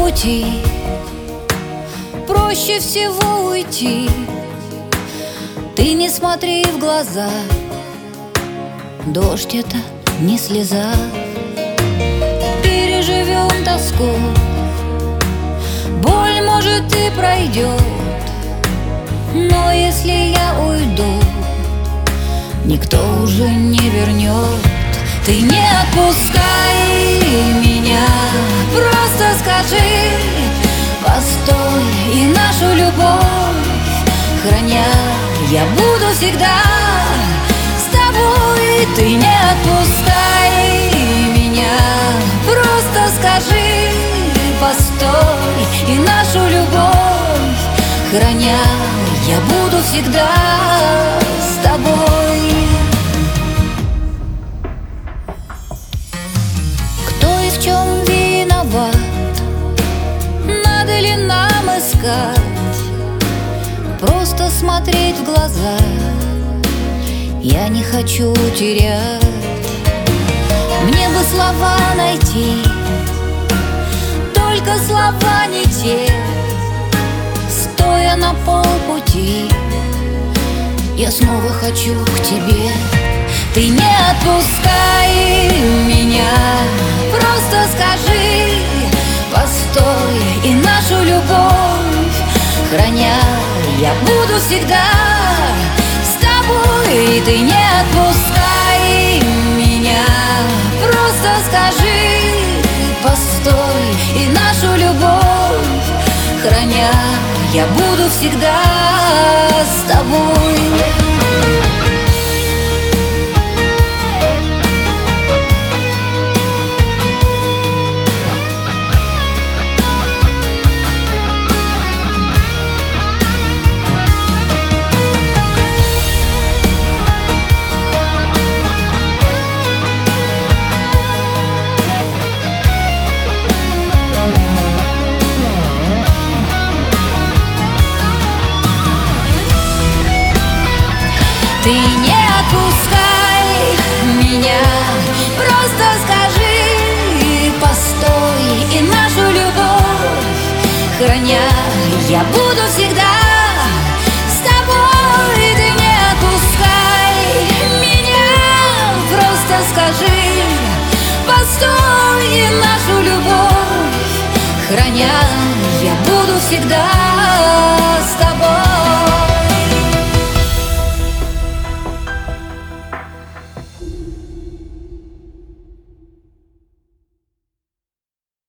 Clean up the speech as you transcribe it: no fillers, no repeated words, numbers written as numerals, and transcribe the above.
полпути, проще всего уйти. Ты не смотри в глаза, дождь — это не слеза. Переживем тоску, боль, может, и пройдет, но если я уйду, никто уже не вернет. Ты не отпускай меня, просто скажи постой, и нашу любовь храня, я буду всегда с тобой. Ты не отпускай меня, просто скажи постой, и нашу любовь храня, я буду всегда с тобой. Кто и в чем виноват, надо ли нам искать? Просто смотреть в глаза, я не хочу терять. Мне бы слова найти, только слова не те. Стоя на полпути, я снова хочу к тебе. Ты не отпускай меня, просто скажи постой, и нашу любовь храня, я буду всегда с тобой. Ты не отпускай меня, просто скажи постой, и нашу любовь храня, я буду всегда с тобой. Ты не отпускай меня, просто скажи постой, и нашу любовь храня, я буду всегда с тобой. Ты не отпускай меня, просто скажи постой, и нашу любовь храня, я буду всегда